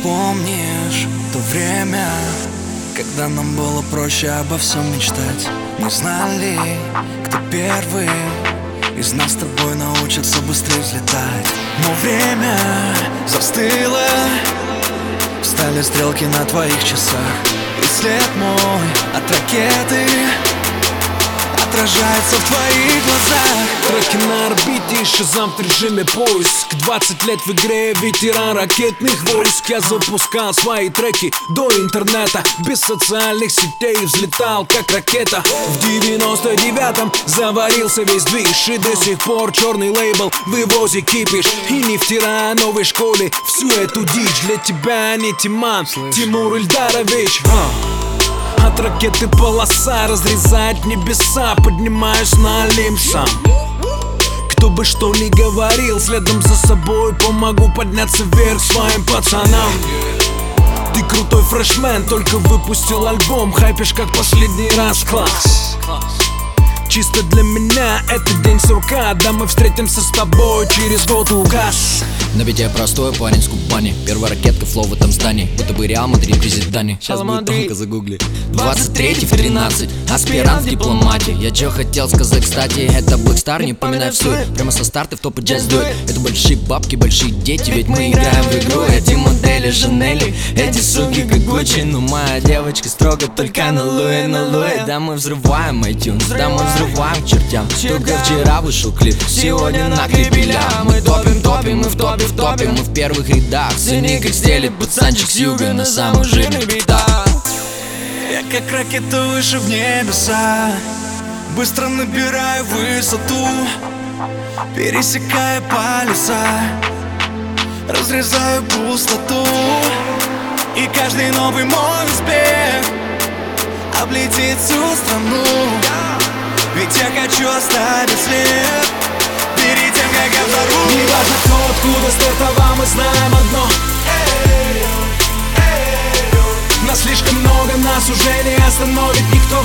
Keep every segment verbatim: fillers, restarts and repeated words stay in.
помнишь то время, когда нам было проще обо всем мечтать? Не знали, кто первый из нас с тобой научится быстрее взлетать. Но время застыло, встали стрелки на твоих часах, и след мой от ракеты отражается в твоих глазах. Треки на орбите, шазам в режиме поиск. Двадцать лет в игре, ветеран ракетных войск. Я запускал свои треки до интернета, без социальных сетей взлетал как ракета. В девяносто девятом заварился весь движ, и до сих пор черный лейбл вывозит кипиш. И не втирая новой школе всю эту дичь. Для тебя не Тиман, Тимур Ильдарович. От ракеты полоса разрезает небеса, поднимаюсь на Олимп сам. Кто бы что ни говорил, следом за собой помогу подняться вверх своим пацанам. Ты крутой фрешмен, только выпустил альбом, хайпишь как последний раз, класс. Чисто для меня это день сурка, да мы встретимся с тобой через год указ. Но ведь я простой парень с Кубани. Первая ракетка, флоу в этом здании, будто бы Реал Мадрид при Зидане. Сейчас будет тонко, загугли. Двадцать третий в тринадцать, аспирант в дипломате. Я чё хотел сказать, кстати, это Blackstar, не поминай в суе. Прямо со старта в топ и джаз дует. Это большие бабки, большие дети, ведь мы играем в игру. Эти модели Жанели, эти суки как Гуччи. Но моя девочка строго только на Луи, на Луи. Да мы взрываем iTunes, да мы взрываем к чертям. Только вчера вышел клип, сегодня на клипе ля. Мы топим, топим, мы в топе, в топе, мы в первых рядах. Цени как стелит пацанчик с юга на самых жирных битах. Я как ракета выше в небеса, быстро набираю высоту, пересекая полюса, разрезаю пустоту. И каждый новый мой успех облетит всю страну, ведь я хочу оставить след перед тем, как я взорву. Не важно кто, откуда стартовал, мы знаем одно: нас слишком много, нас уже не остановит никто.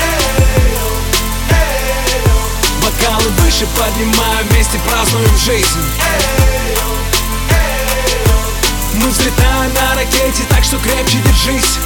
Бокалы выше поднимаем, вместе празднуем жизнь. Мы взлетаем на ракете, так что крепче держись.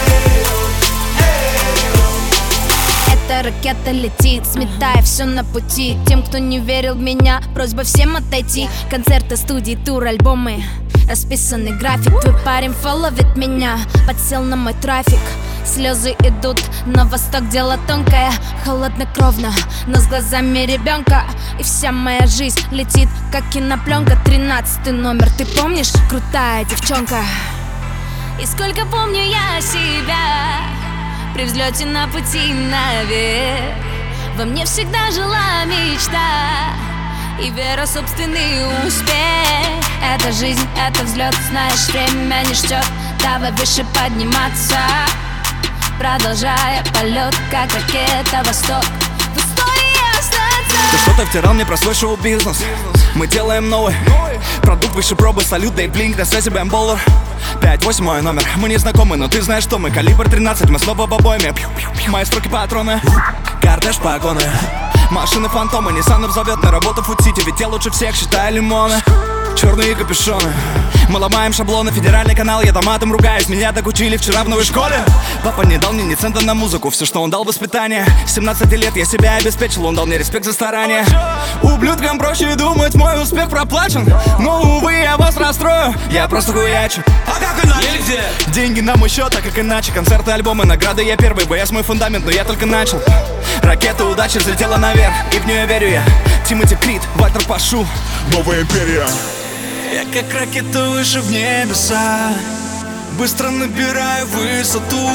Эта ракета летит, сметая все на пути. Тем, кто не верил в меня, просьба всем отойти. Концерты, студии, тур, альбомы, расписанный график. Твой парень фолловит меня, подсел на мой трафик. Слезы идут на восток, дело тонкое, холоднокровно, но с глазами ребенка. И вся моя жизнь летит, как кинопленка. Тринадцатый номер, ты помнишь? Крутая девчонка. И сколько помню я себя при взлете на пути наверх. Во мне всегда жила мечта и вера в собственный успех. Это жизнь, это взлет, знаешь, время не ждет. Давай выше подниматься, продолжая полет, как ракета восток. В истории остаться. Ты что-то втирал мне про свой шоу-бизнес. Мы делаем новый продукт выше пробы, салют, дай блинк, на связи бэмболлер. Пять восемь мой номер, мы не знакомы, но ты знаешь, что мы. Калибр тринадцать, мы снова в обойме. Мои строки патроны, кортеж погоны, машины фантомы, Ниссанов зовет на работу в Фуд-Сити, ведь я лучше всех считаю лимоны. Черные капюшоны, мы ломаем шаблоны, федеральный канал, я томатом ругаюсь. Меня так учили вчера в новой школе. Папа не дал мне ни цента на музыку, все, что он дал, воспитание. С семнадцати лет я себя обеспечил, он дал мне респект за старание. Ублюдкам проще думать, мой успех проплачен, но, увы, я вас расстрою, я просто хуячу. А как иначе? Нельзя. Деньги на мой счет, а как иначе? Концерты, альбомы, награды, я первый, БС мой фундамент, но я только начал. Ракета удачи взлетела наверх, и в нее верю я. Тимоти Крид, Вальтер Пашу, новая империя. Я как ракета выше в небеса, быстро набираю высоту,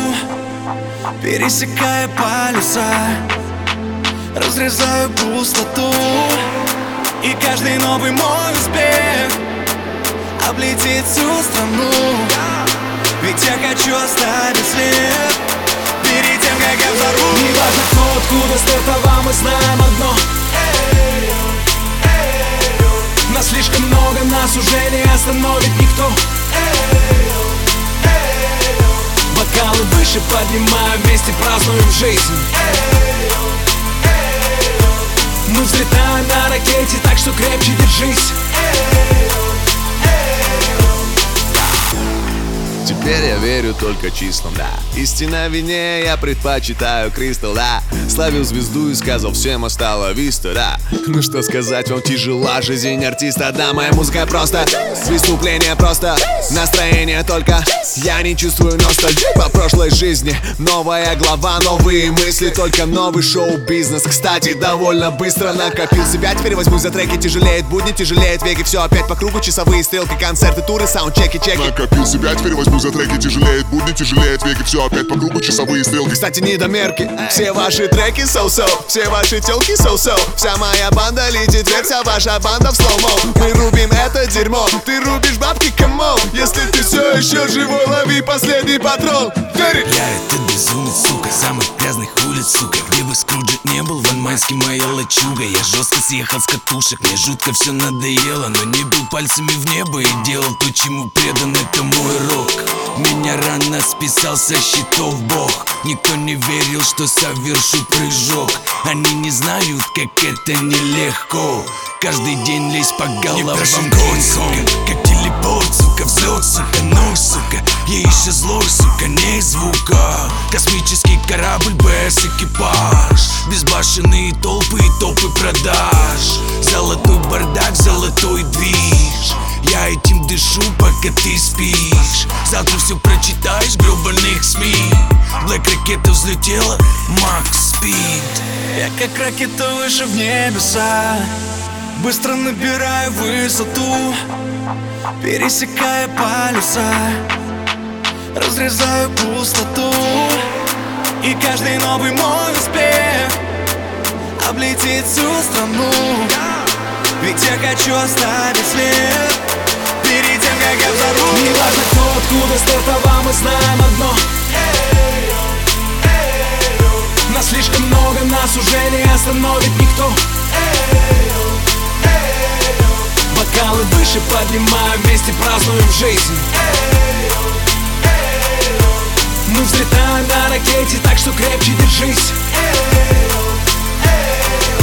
пересекая полюса, разрезаю пустоту. И каждый новый мой успех облетит всю страну, ведь я хочу оставить след перед тем, как я взорву. Не важно кто, откуда стартовал, мы знаем одно: нас слишком много, нас уже не остановит никто. Бокалы выше поднимаем, вместе празднуем жизнь. Мы взлетаем на ракете, так что крепче держись. Теперь я верю только числам, да. Истина вине, я предпочитаю кристалл, да. Славил звезду и сказал всем остало виста, да. Ну что сказать, вам тяжела жизнь артиста. Да, моя музыка просто выступление, просто настроение только. Я не чувствую ностальгии по прошлой жизни. Новая глава, новые мысли, только новый шоу-бизнес. Кстати, довольно быстро накопил себя. Теперь возьмусь за треки, тяжелеет будни, тяжелеет веки. Все опять по кругу, часовые стрелки, концерты, туры, саундчеки, чеки. Накопил себя, теперь возьму за треки, тяжелеет будни, тяжелеет веки. Все опять по кругу, часовые стрелки. Кстати, недомерки, все ваши треки so-so, все ваши телки so-so. Вся моя банда летит вверх, вся ваша банда в слоумо. Мы рубим это дерьмо, ты рубишь бабки, камон. Если ты все еще живой, лови последний патрон. Я это безумец, сука, самых грязных улиц, сука. Где бы Скруджи не был, Ван Майский моя лачуга. Я жестко съехал с катушек, мне жутко все надоело. Но не бил пальцами в небо и делал то, чему предан, это мой рок. Меня рано списал со счетов Бог. Никто не верил, что совершу прыжок. Они не знают, как это нелегко. Каждый день лезь по головам коньком. Как телепорт, сука, взлет, сука, ноль, сука. Я еще злой, сука, не звука. Космический корабль без экипаж. Безбашенные толпы и топы продаж. Золотой бардак, золотой движ. Я этим дышу, пока ты спишь. Завтра все прочитаешь в гребаных СМИ. Блэк ракета взлетела, Макс спит. Я как ракета выше в небеса. Быстро набираю высоту, пересекая полюса. Разрезаю пустоту. И каждый новый мой успех облетит всю страну. Ведь я хочу оставить след перед тем, как я взорву. Не важно кто, откуда стартовал, мы знаем одно. Нас слишком много, нас уже не остановит никто. Бокалы выше поднимаем, вместе празднуем жизнь. Мы взлетаем на ракете, так что крепче держись.